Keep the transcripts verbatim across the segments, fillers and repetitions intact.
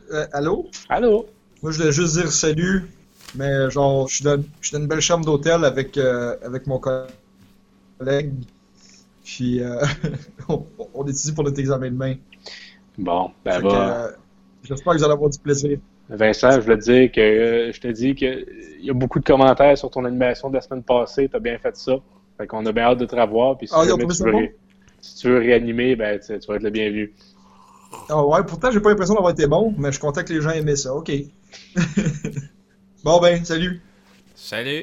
Euh, allô? Allô? Moi, je voulais juste dire salut, mais genre, je suis dans, je suis dans une belle chambre d'hôtel avec, euh, avec mon collègue, puis euh, on, on étudie pour notre examen demain. Bon, ben Fait que, va. euh, j'espère que vous allez avoir du plaisir. Vincent, je voulais te dire que euh, je te dis qu'il y a beaucoup de commentaires sur ton animation de la semaine passée. Tu as bien fait ça. Fait qu'on a bien hâte de te revoir. Puis si Ah, ils ont jamais trouvé tu ça veux, bon? ré- si tu veux réanimer, ben tu, tu vas être le bienvenu. Ah ouais, pourtant, j'ai pas l'impression d'avoir été bon, mais je suis content que les gens aimaient ça. OK. Bon ben, salut. Salut!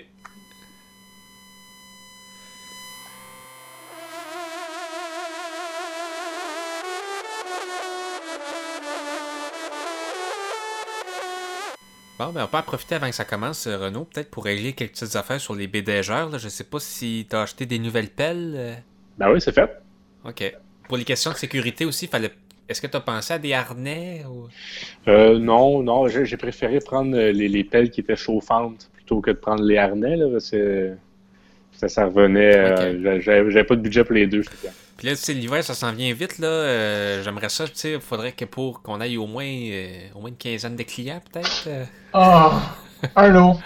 Bon, ben on peut en profiter avant que ça commence, euh, Renaud, peut-être pour régler quelques petites affaires sur les bédégeurs. Là. Je sais pas si t'as acheté des nouvelles pelles. euh. Ben oui, c'est fait. Ok. Pour les questions de sécurité aussi, fallait. Est-ce que t'as pensé à des harnais ou... Euh, non, non, j'ai, j'ai préféré prendre euh, les, les pelles qui étaient chauffantes plutôt que de prendre les harnais. Là, parce que ça, ça revenait. euh, Ok. j'a- j'avais, j'avais pas de budget pour les deux. J'étais bien. Puis là, tu sais, l'hiver, ça s'en vient vite, là. euh, J'aimerais ça, tu sais, il faudrait que pour qu'on aille au moins, euh, au moins une quinzaine de clients, peut-être. euh. Oh, allô?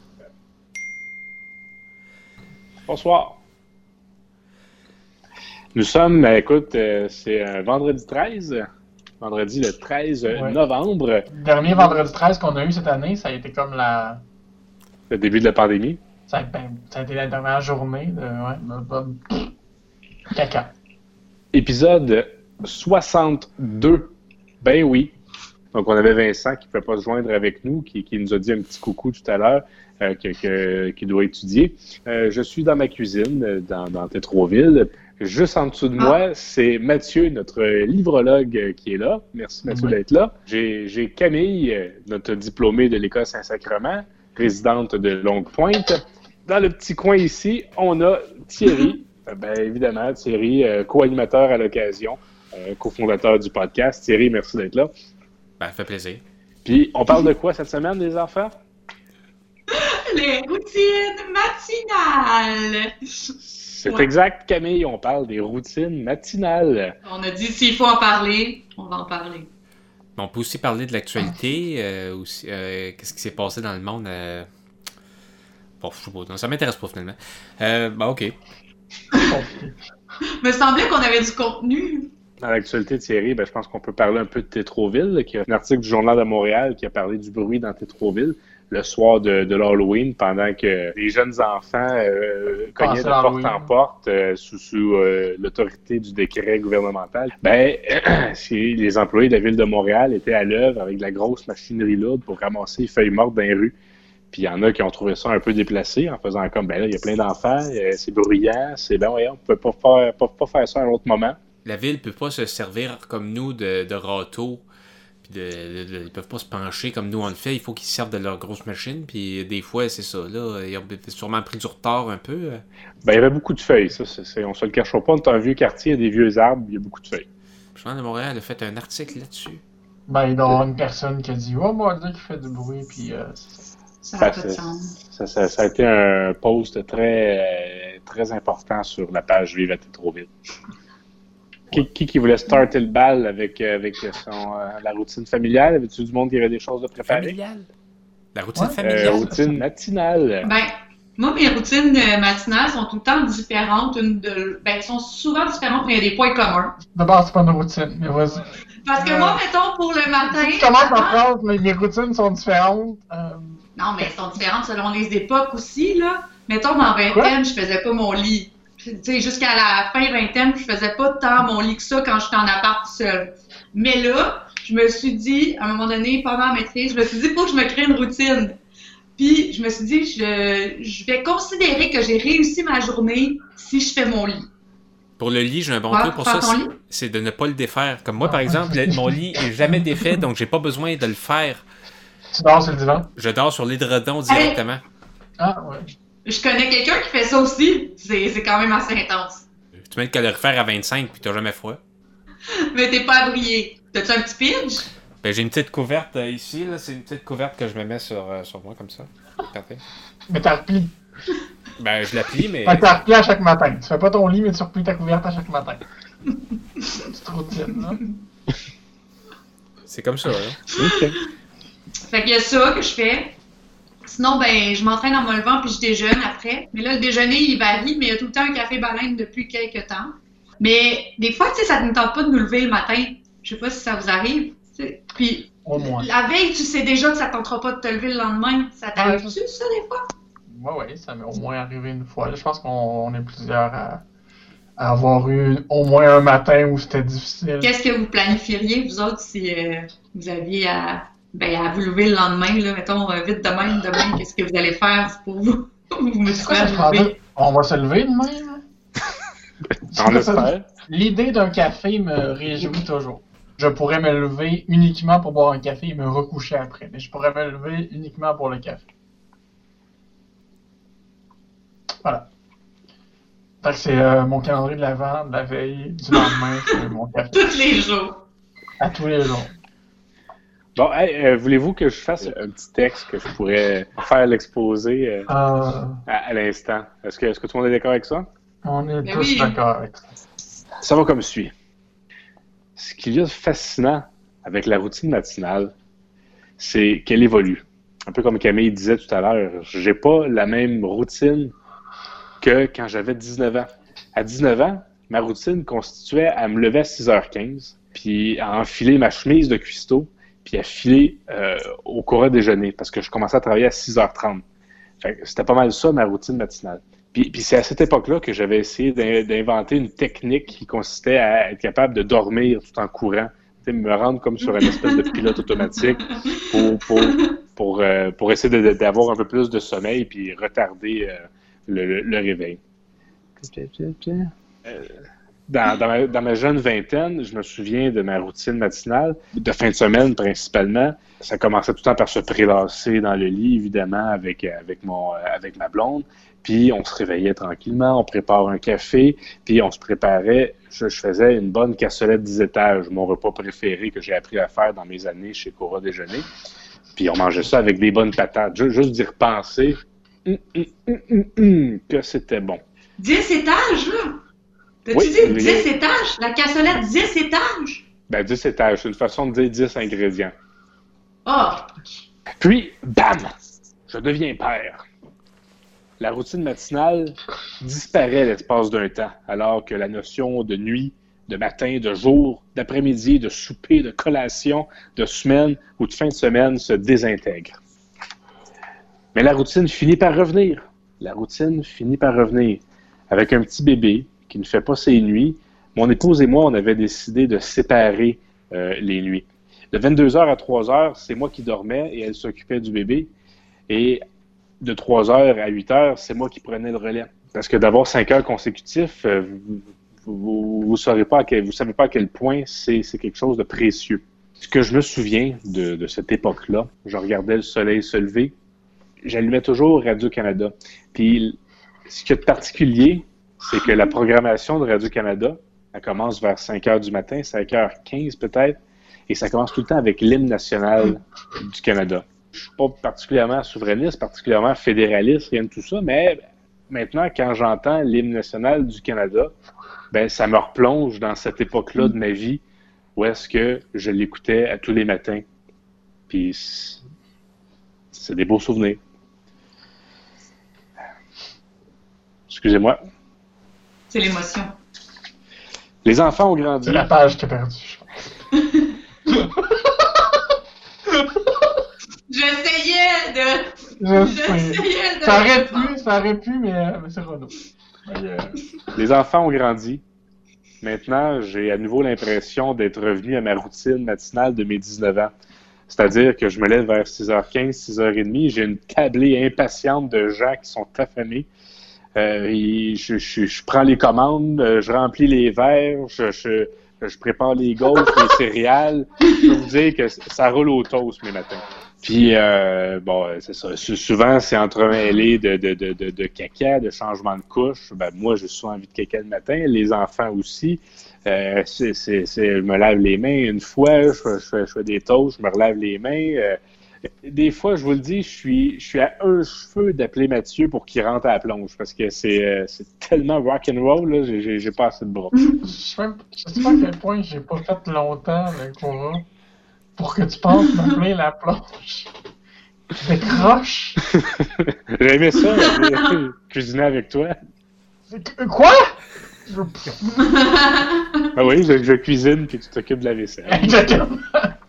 Bonsoir. Nous sommes, ben, écoute, euh, c'est un vendredi treize. Vendredi le treize Ouais. novembre, Le dernier vendredi treize qu'on a eu cette année, ça a été comme la. le début de la pandémie. Ça a, ben, ça a été la dernière journée de. Ouais, de- de- caca. Épisode soixante-deux. Ben oui. Donc, on avait Vincent qui ne pouvait pas se joindre avec nous, qui, qui nous a dit un petit coucou tout à l'heure, euh, que, que- qu'il doit étudier. Euh, je suis dans ma cuisine, euh, dans, dans Tétroville. Juste en dessous de moi, c'est Mathieu, notre livrologue, euh, qui est là. Merci, Mathieu, Oui. d'être là. J'ai, j'ai Camille, euh, notre diplômée de l'École Saint-Sacrement, résidente de Longue-Pointe. Dans le petit coin ici, on a Thierry. Euh, Ben évidemment, Thierry, euh, co-animateur à l'occasion, euh, cofondateur du podcast. Thierry, merci d'être là. Ben, ça fait plaisir. Puis, on parle de quoi cette semaine, les enfants? Les routines matinales. C'est Ouais. exact, Camille, on parle des routines matinales. On a dit s'il faut en parler, on va en parler. Mais on peut aussi parler de l'actualité, euh, aussi, euh, qu'est-ce qui s'est passé dans le monde. Euh... Bon, je sais pas, non, ça m'intéresse pas finalement. Euh, ben, ok. Me semblait qu'on avait du contenu. Dans l'actualité, Thierry, ben, je pense qu'on peut parler un peu de Tétroville, qui a un article du Journal de Montréal qui a parlé du bruit dans Tétroville le soir de, de l'Halloween, pendant que les jeunes enfants euh, cognaient de Passaient porte l'Halloween. en porte euh, sous, sous euh, l'autorité du décret gouvernemental. Ben, si les employés de la ville de Montréal étaient à l'œuvre avec de la grosse machinerie lourde pour ramasser les feuilles mortes dans les rues. Puis il y en a qui ont trouvé ça un peu déplacé en faisant comme, ben là, il y a plein d'enfants, euh, c'est bruyant, c'est ben voyons, on peut pas faire, pas, pas faire ça à un autre moment. La ville peut pas se servir comme nous de, de râteaux. Puis de, de- de- ils peuvent pas se pencher comme nous on le fait. Il faut qu'ils se servent de leur grosse machine. Puis des fois, c'est ça. Là, ils ont sûrement pris du retard un peu. Ben, il y avait beaucoup de feuilles, ça, c'est, c'est- on se le cachera pas, on est un vieux quartier, il y a des vieux arbres, il y a beaucoup de feuilles. Je pense que Montréal a fait un article là-dessus. Ben, il doit y avoir une personne qui a dit, oh, moi, dire qu'il fait du bruit, puis euh, c'est ça. Ça Ben, n'a pas de c'est- sens. ça, ça- ça a été un post très, euh, très important sur la page Vive à Tétroville. Qui, qui qui voulait starter le bal avec, euh, avec son, euh, la routine familiale? Avais-tu du monde qui avait des choses à préparer? Familial. La routine Ouais. familiale. Euh, routine matinale. Ben, moi, mes routines euh, matinales sont tout le temps différentes. Une de... Ben, elles sont souvent différentes, mais il y a des points communs. D'abord, c'est pas une routine, mais vas-y. Parce que Euh, moi, mettons, pour le matin... Tu commences ma avant- phrase, mais les routines sont différentes. Euh, Non, mais elles sont différentes selon les époques aussi, là. Mettons, dans vingtaine, Quoi? je faisais pas mon lit. Tu sais, jusqu'à la fin vingtaine, je faisais pas tant mon lit que ça quand j'étais en appart seul. Mais là, je me suis dit, à un moment donné, pendant la maîtrise, je me suis dit, faut que je me crée une routine. Puis, je me suis dit, je, je vais considérer que j'ai réussi ma journée si je fais mon lit. Pour le lit, j'ai un bon Ouais, truc pour faire ça, ton c'est- lit? c'est de ne pas le défaire. Comme moi, par exemple, le- mon lit est jamais défait, donc j'ai pas besoin de le faire. tu dors sur le divan. Je dors sur l'édredon directement. Ah, ouais. Je connais quelqu'un qui fait ça aussi. C'est c'est quand même assez intense. Tu mets le calorifère à vingt-cinq puis t'as jamais froid. Mais t'es pas abrié. T'as-tu un petit pitch? Ben, j'ai une petite couverte euh, ici, là. C'est une petite couverte que je me mets sur, euh, sur moi comme ça. Parfait. Mais t'as replié. Ben, je la plie, mais. Fait que t'as replié à chaque matin. Tu fais pas ton lit, mais tu replies ta couverte à chaque matin. C'est une petite routine, là. C'est comme ça, hein? OK. Fait qu'il y a ça que je fais. Sinon, ben, je m'entraîne en me levant puis je déjeune après. Mais là, le déjeuner, il varie, mais il y a tout le temps un café baleine depuis quelques temps. Mais des fois, tu sais, ça ne me tente pas de nous lever le matin. Je sais pas si ça vous arrive. T'sais. Puis, Au moins. la veille, tu sais déjà que ça ne tentera pas de te lever le lendemain. Ça t'arrive-tu, ça, des fois? Ouais, ouais, ça m'est au moins arrivé une fois. Là, je pense qu'on on est plusieurs à, à avoir eu au moins un matin où c'était difficile. Qu'est-ce que vous planifieriez, vous autres, si euh, vous aviez à, ben, à vous lever le lendemain, là, mettons, euh, vite demain, demain, qu'est-ce que vous allez faire pour vous, vous me C'est quoi ça, je lever? On va se lever demain, là? On espère. L'idée d'un café me réjouit toujours. Je pourrais me lever uniquement pour boire un café et me recoucher après, mais je pourrais me lever uniquement pour le café. Voilà. Fait que c'est euh, mon calendrier de l'avant, de la veille, du lendemain, c'est mon café. Tous les jours. À tous les jours. Bon, hey, euh, voulez-vous que je fasse un petit texte que je pourrais faire l'exposé euh, Euh, à, à l'instant? Est-ce que, est-ce que tout le monde est d'accord avec ça? on est Ben tous oui. d'accord avec ça. Ça va comme suit. Ce qu'il y a de fascinant avec la routine matinale, c'est qu'elle évolue. Un peu comme Camille disait tout à l'heure, j'ai pas la même routine que quand j'avais dix-neuf ans. À dix-neuf ans, ma routine constituait à me lever à six heures quinze, puis à enfiler ma chemise de cuistot, puis à filer euh, au courant déjeuner, parce que je commençais à travailler à six heures trente. Fait que c'était pas mal ça, ma routine matinale. Puis, puis c'est à cette époque-là que j'avais essayé d'in- d'inventer une technique qui consistait à être capable de dormir tout en courant. Tu sais, me rendre comme sur une espèce de pilote automatique pour, pour, pour, euh, pour essayer de- de- d'avoir un peu plus de sommeil puis retarder euh, le, le- le réveil. Euh, Dans, dans, ma, dans ma jeune vingtaine, je me souviens de ma routine matinale, de fin de semaine principalement. Ça commençait tout le temps par se prélasser dans le lit, évidemment, avec, avec, mon, avec ma blonde. Puis on se réveillait tranquillement, on prépare un café, puis on se préparait. Je, je faisais une bonne cassolette dix étages, mon repas préféré que j'ai appris à faire dans mes années chez Cora Déjeuner. Puis on mangeait ça avec des bonnes patates. Juste, juste d'y repenser, hum, hum, hum, hum, hum, que c'était bon. dix étages, là? T'as-tu Oui, dit mais- dix étages? La cassolette, dix étages? Ben, dix étages, c'est une façon de dire dix ingrédients. Ah! Puis, bam! Je deviens père. La routine matinale disparaît l'espace d'un temps, alors que la notion de nuit, de matin, de jour, d'après-midi, de souper, de collation, de semaine ou de fin de semaine se désintègre. Mais la routine finit par revenir. La routine finit par revenir. Avec un petit bébé qui ne fait pas ses nuits, mon épouse et moi, on avait décidé de séparer euh, les nuits. De vingt-deux heures à trois heures, c'est moi qui dormais et elle s'occupait du bébé. Et de trois heures à huit heures, c'est moi qui prenais le relais. Parce que d'avoir cinq heures consécutifs, euh, vous ne savez pas à quel, vous savez pas à quel point c'est, c'est quelque chose de précieux. Ce que je me souviens de, de cette époque-là, je regardais le soleil se lever, j'allumais toujours Radio-Canada. Puis, ce qu'il y a de particulier, c'est que la programmation de Radio-Canada, elle commence vers cinq heures du matin, cinq heures quinze peut-être, et ça commence tout le temps avec l'hymne national du Canada. Je suis pas particulièrement souverainiste, particulièrement fédéraliste, rien de tout ça, mais maintenant, quand j'entends l'hymne national du Canada, ben ça me replonge dans cette époque-là de ma vie où est-ce que je l'écoutais à tous les matins. Puis, c'est des beaux souvenirs. Excusez-moi. C'est l'émotion. Les enfants ont grandi. C'est la page qui a perdu, je pense. J'essayais de... Je sais. J'essayais de... Ça aurait pu, ça aurait pu, mais, euh, mais c'est Renaud. Mais, euh, Les enfants ont grandi. Maintenant, j'ai à nouveau l'impression d'être revenu à ma routine matinale de mes dix-neuf ans. C'est-à-dire que je me lève vers six heures quinze, six heures trente. J'ai une tablée impatiente de gens qui sont affamés. Euh, et je, je, je prends les commandes, je remplis les verres, je, je, je prépare les gaufres, les céréales. Je peux vous dire que ça roule au toast mes matins. Puis, euh, bon, c'est ça. Souvent, c'est entremêlé de, de, de, de, de caca, de changement de couche. Ben, moi, j'ai souvent envie de caca le matin. Les enfants aussi. Euh, c'est, c'est, c'est, je me lave les mains une fois, je fais, je fais, je fais des toasts, je me relave les mains. Euh, des fois, je vous le dis, je suis, je suis à un cheveu d'appeler Mathieu pour qu'il rentre à la plonge parce que c'est, euh, c'est tellement rock'n'roll, là, j'ai, j'ai, j'ai pas assez de bras. Je sais même- je sais pas à quel point j'ai pas fait longtemps le Cora. pour que tu penses m'appeler la plonge. Décroche. J'aimais ça, euh, cuisiner avec toi. C'est- Quoi? Je- Ah oui, je, je cuisine puis tu t'occupes de la vaisselle. Exactement.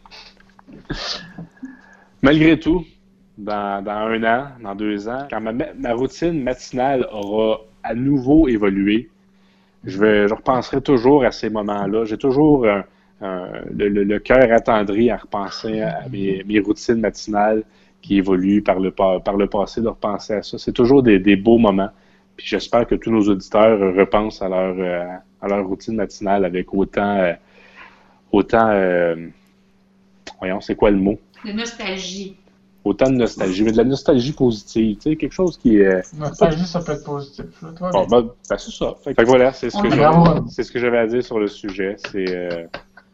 Malgré tout, dans, dans un an, dans deux ans, quand ma, ma routine matinale aura à nouveau évolué, je, vais, je repenserai toujours à ces moments-là. J'ai toujours un, un, le, le, le cœur attendri à repenser à mes, mes routines matinales qui évoluent par le, par le passé, de repenser à ça. C'est toujours des, des beaux moments. Puis j'espère que tous nos auditeurs repensent à leur, euh, à leur routine matinale avec autant, euh, autant, euh, voyons, c'est quoi le mot? De nostalgie. Autant de nostalgie, mais de la nostalgie positive, tu sais, quelque chose qui est... Nostalgie, ça peut être positif. Là, toi, Bon, ben, ben, c'est ça. Fait que voilà, c'est ce On que est j'avais, bravo. c'est ce que j'avais à dire sur le sujet. C'est euh...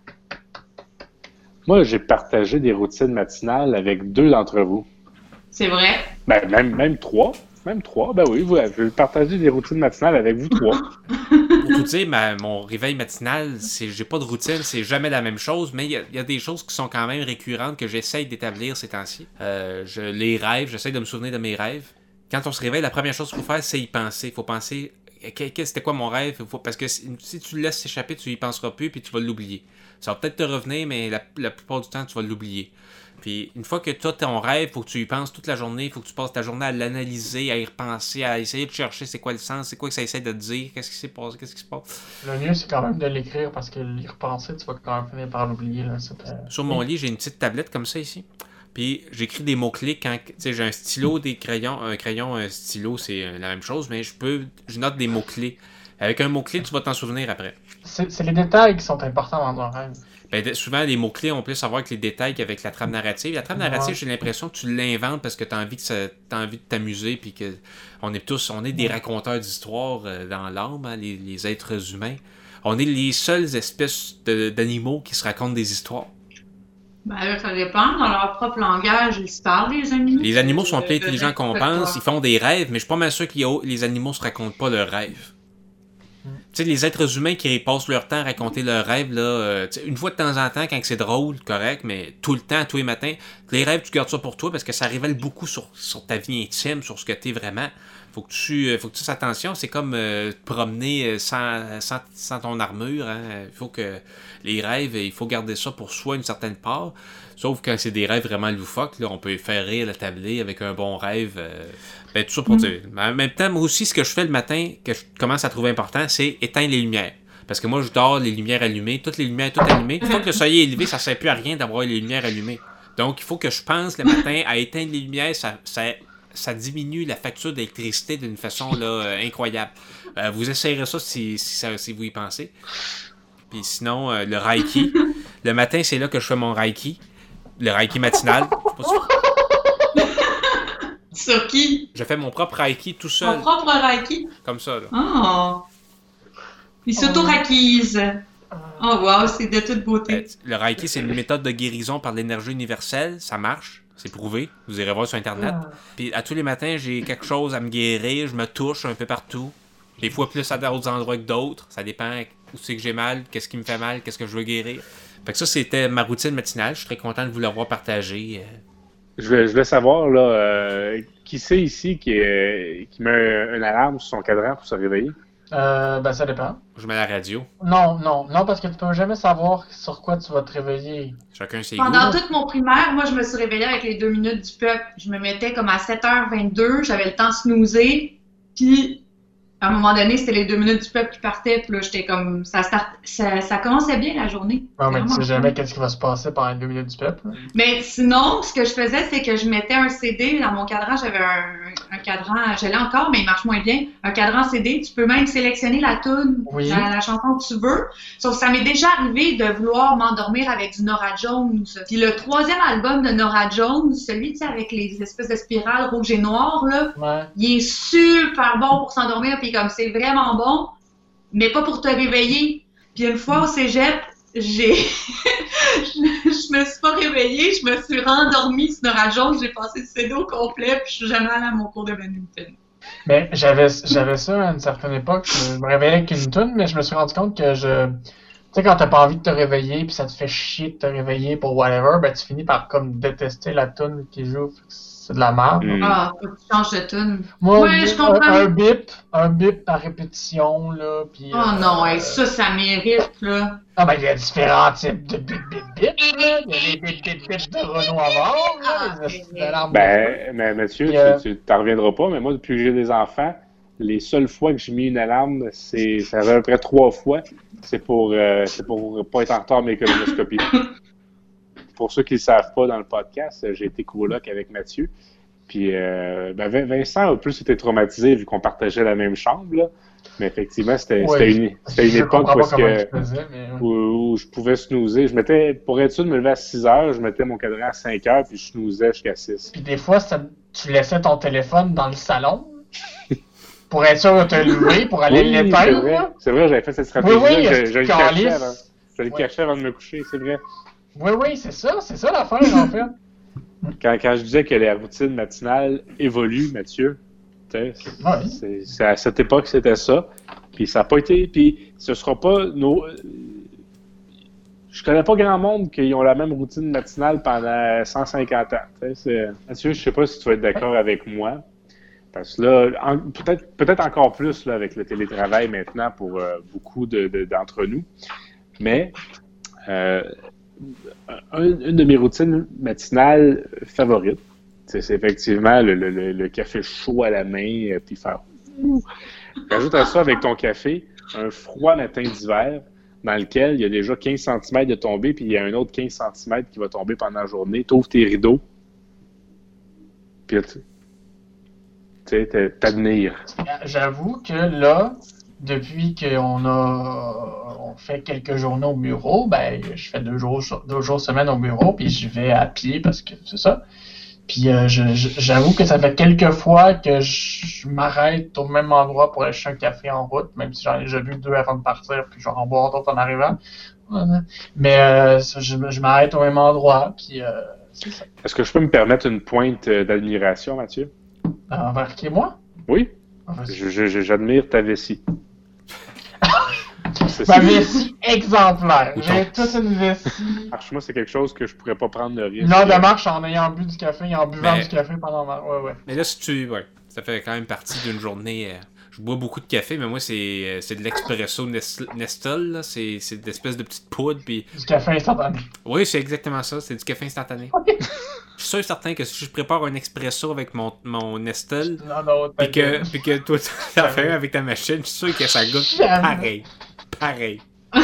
Moi, j'ai partagé des routines matinales avec deux d'entre vous. C'est vrai. Ben, même, même trois. Même trois. Ben oui, vous avez partagé des routines matinales avec vous trois. Pour tout dire, ma- mon réveil matinal, c'est j'ai pas de routine, c'est jamais la même chose, mais il y, a- il y a des choses qui sont quand même récurrentes que j'essaye d'établir ces temps-ci. Euh, je, les rêves, j'essaye de me souvenir de mes rêves. Quand on se réveille, la première chose qu'il faut faire, c'est y penser. Il faut penser, que- que- c'était quoi mon rêve? Faut- parce que si, si tu le laisses s'échapper, tu y penseras plus, puis tu vas l'oublier. Ça va peut-être te revenir, mais la, la plupart du temps, tu vas l'oublier. Puis une fois que tu as ton rêve, il faut que tu y penses toute la journée, il faut que tu passes ta journée à l'analyser, à y repenser, à essayer de chercher c'est quoi le sens, c'est quoi que ça essaie de te dire, qu'est-ce qui s'est passé, qu'est-ce qui se passe. Le mieux, c'est quand même de l'écrire parce que l'y repenser, tu vas quand même finir par l'oublier. Là. C'est, euh, Sur mon lit, j'ai une petite tablette comme ça ici. Puis j'écris des mots-clés quand. Tu sais, j'ai un stylo, des crayons. Un crayon, un stylo, c'est euh, la même chose, mais je peux. Je note des mots-clés. Avec un mot-clé, tu vas t'en souvenir après. C'est, c'est les détails qui sont importants dans un rêve. Ben, de- souvent, les mots-clés ont plus à voir avec les détails qu'avec la trame narrative. La trame narrative, Ouais. j'ai l'impression que tu l'inventes parce que tu as envie, que ça- t'as envie de t'amuser. Puis que on est tous. On est des raconteurs d'histoires euh, dans l'âme, hein, les, les êtres humains. On est les seules espèces de- d'animaux qui se racontent des histoires. Ben là, ça dépend. Dans leur propre langage, ils se parlent, les animaux. Les animaux sont Euh, plus de intelligents qu'on n'importe pense, quoi. ils font des rêves, mais je suis pas mal sûr que les animaux se racontent pas leurs rêves. Mm. Tu sais, les êtres humains qui passent leur temps à raconter leurs rêves, là, euh, tu sais, une fois de temps en temps, quand c'est drôle, correct, mais tout le temps, tous les matins, les rêves, tu gardes ça pour toi parce que ça révèle beaucoup sur, sur ta vie intime, sur ce que t'es vraiment. Faut que tu, euh, faut que tu fasses attention, c'est comme euh, te promener euh, sans, sans, sans ton armure. Hein. Il faut que les rêves, il faut garder ça pour soi une certaine part. Sauf quand c'est des rêves vraiment loufoques, là, on peut faire rire la tablée avec un bon rêve. Euh, ben, tout ça pour Mm. dire. Mais en même temps, moi aussi, ce que je fais le matin, que je commence à trouver important, c'est éteindre les lumières. Parce que moi, je dors les lumières allumées, toutes les lumières toutes allumées. Une fois que le soleil est élevé, ça ne sert plus à rien d'avoir les lumières allumées. Donc, il faut que je pense le matin à éteindre les lumières. Ça, ça, ça diminue la facture d'électricité d'une façon là, euh, incroyable. Euh, vous essayerez ça si, si, ça- si vous y pensez. Puis sinon, euh, le Reiki. Le matin, c'est là que je fais mon Reiki. Le Reiki matinal. Je sais pas si- Sur qui? Je fais mon propre Reiki tout Mon seul, propre Reiki? comme ça. Là. Oh! Ils s'auto-raquisent. Oh wow, c'est de toute Euh, beauté. Le Reiki, c'est une méthode de guérison par l'énergie universelle. Ça marche. C'est prouvé. Vous irez voir sur Internet. Puis à tous les matins, j'ai quelque chose à me guérir. Je me touche un peu partout. Des fois plus à d'autres endroits que d'autres. Ça dépend où c'est que j'ai mal, qu'est-ce qui me fait mal, qu'est-ce que je veux guérir. Fait que ça, c'était ma routine matinale. Je suis très content de vous l'avoir partagé. Je voulais, je voulais savoir, là, euh, qui c'est ici qui, est, qui met un, une alarme sur son cadran pour se réveiller? Euh, ben, ça dépend. Je mets la radio. Non, non, non, parce que tu peux jamais savoir sur quoi tu vas te réveiller. Chacun ses goûts. Pendant toute mon primaire, moi, je me suis réveillée avec les deux minutes du peuple. Je me mettais comme à sept heures vingt-deux, j'avais le temps de snoozer, puis à un moment donné, c'était les deux minutes du peuple qui partaient, puis là, j'étais comme... Ça, start... ça, ça commençait bien, la journée. Non, mais tu Vraiment sais jamais qu'est-ce qui va se passer pendant les deux minutes du peuple. là. Mais sinon, ce que je faisais, c'est que je mettais un C D dans mon cadran. J'avais un, un cadran, je l'ai encore, mais il marche moins bien. Un cadran C D, tu peux même sélectionner la tune, Oui. la, la chanson que tu veux. Sauf que ça m'est déjà arrivé de vouloir m'endormir avec du Norah Jones. Puis le troisième album de Norah Jones, celui, tu sais, avec les espèces de spirales rouges et noires, là, Ouais. il est super bon pour s'endormir, puis comme c'est vraiment bon, mais pas pour te réveiller. Puis une fois au cégep, j'ai... je, je me suis pas réveillée, je me suis rendormie sur Norah Jones, j'ai passé le C D au complet, puis je suis jamais allée à mon cours de badminton. Mais j'avais j'avais ça à une certaine époque. Je me réveillais avec une toune, mais je me suis rendu compte que je Tu sais, quand t'as pas envie de te réveiller, puis ça te fait chier de te réveiller pour whatever, ben tu finis par comme détester la tune qui joue. Fait que c'est de la merde. Mm. Ah, faut que tu changes de tune. Moi, Ouais, un- je comprends. Un, un bip, un bip par répétition, là, puis... Oh euh, non, hey, ça, ça mérite, là. Ah ben, il y a différents types de bip bip bip, là. Il y a les bip bip bip de Renault avant, là, Ah, les astuces mais- d'alarme. Ben, mais Mathieu, Puis, euh, tu tu t'en reviendras pas, mais moi, depuis que j'ai des enfants, les seules fois que j'ai mis une alarme, c'est ça fait à peu près trois fois. C'est pour, euh, c'est pour pas être en retard à mes colonoscopies. Pour ceux qui ne le savent pas dans le podcast, j'ai été coloc avec Mathieu. Puis euh, ben Vin- Vincent a plus été traumatisé vu qu'on partageait la même chambre. Là. Mais effectivement, c'était Ouais, c'était une, c'était une je époque comprends où, pas est-ce comment que- tu faisais, mais... ouais. où, où je pouvais snoozer. Je mettais, pour être sûr de me lever à six heures, je mettais mon cadran à cinq heures puis je snoozais jusqu'à six. Puis des fois, ça- tu laissais ton téléphone dans le salon pour être sûr de te lever, pour aller Oui, c'est l'éteindre. vrai. là. C'est vrai, j'avais fait cette Oui, stratégie-là. oui, je, est-ce je le que cachais Calice- avant. Je le Ouais. cachais avant de me coucher, c'est vrai. Oui, oui, c'est ça, c'est ça l'affaire, en fait. Quand, quand je disais que la routine matinale évolue, Mathieu, tu sais, Ouais. c'est, c'est à cette époque, c'était ça. Puis ça n'a pas été. Puis ce sera pas nos. Je connais pas grand monde qui ont la même routine matinale pendant cent cinquante ans. Tu sais, c'est... Mathieu, je sais pas si tu vas être d'accord avec moi. Parce que là, en- peut-être, peut-être encore plus là, avec le télétravail maintenant pour euh, beaucoup de, de- d'entre nous. Mais euh, un- une de mes routines matinales favorites, c'est, c'est effectivement le, le- le- le café chaud à la main, euh, puis faire. Rajoute à ça avec ton café un froid matin d'hiver dans lequel il y a déjà quinze centimètres de tombée, puis il y a un autre quinze centimètres qui va tomber pendant la journée. Tu ouvres tes rideaux, puis tu sais, t'a- t'admires. J'avoue que là, depuis qu'on a on fait quelques journées au bureau, ben je fais deux jours deux jours semaine au bureau, puis je vais à pied parce que c'est ça. Puis euh, je- je- j'avoue que ça fait quelques fois que je, je m'arrête au même endroit pour acheter un café en route, même si j'en ai déjà bu deux avant de partir, puis je vais en boire d'autres en arrivant. Mais euh, ça, je, je m'arrête au même endroit, puis euh, c'est ça. Est-ce que je peux me permettre une pointe euh, d'admiration, Mathieu? Envers qui, moi? Oui, Envers- je, je- je- j'admire ta vessie. C'est- Ma c'est- vessie exemplaire. Ou J'ai ton- toute une vessie. Moi, c'est quelque chose que je pourrais pas prendre le risque. Une heure de marche en ayant bu du café et en buvant Mais- du café pendant ma... Ouais, ouais. Mais là, si tu. Ouais, ça fait quand même partie d'une journée. euh, je bois beaucoup de café, mais moi, c'est, euh, c'est de l'expresso Nest- Nestle. Là. C'est, c'est de l'espèce de petite poudre. Puis... Du café instantané. Oui, c'est exactement ça. C'est du café instantané. Je suis sûr et certain que si je prépare un expresso avec mon, mon Nestle, Non, non, puis que, t'inquiète. puis que toi, t'as fait un avec ta machine, je suis sûr que ça goûte Jamais. pareil. Pareil.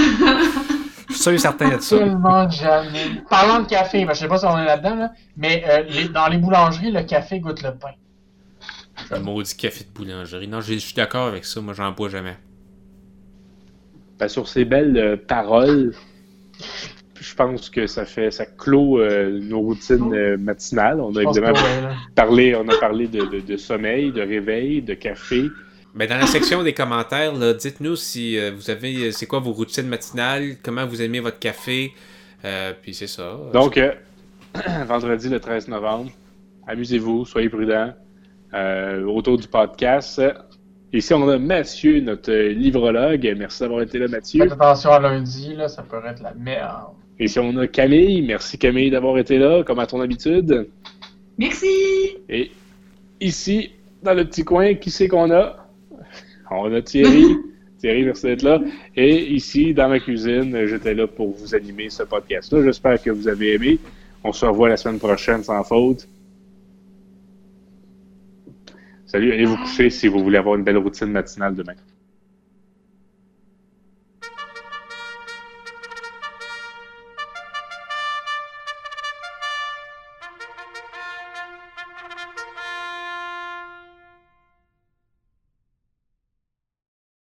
Je suis sûr et certain de ça. Tellement jamais. Parlant de café, ben, je sais pas si on est là-dedans, là, mais euh, les- dans les boulangeries, le café goûte le pain. Le maudit café de boulangerie. Non, je je suis d'accord avec ça. Moi, j'en bois jamais. Ben, sur ces belles euh, paroles, je pense que ça fait ça clôt euh, nos routines euh, matinales. On a Je pense évidemment que ouais, là. parlé, on a parlé de, de- de sommeil, de réveil, de café. Ben, dans la section des commentaires, là, dites-nous si euh, vous avez. euh, C'est quoi vos routines matinales, comment vous aimez votre café. Euh, puis c'est ça. Donc, euh, vendredi le treize novembre, amusez-vous, soyez prudents. Euh, autour du podcast. Ici, on a Mathieu, notre livrologue. Merci d'avoir été là, Mathieu. Faites attention à lundi, là, ça pourrait être la merde. Ici, on a Camille. Merci, Camille, d'avoir été là, comme à ton habitude. Merci! Et ici, dans le petit coin, qui c'est qu'on a? On a Thierry. Thierry, merci d'être là. Et ici, dans ma cuisine, j'étais là pour vous animer ce podcast-là. J'espère que vous avez aimé. On se revoit la semaine prochaine sans faute. Salut, allez vous coucher si vous voulez avoir une belle routine matinale demain.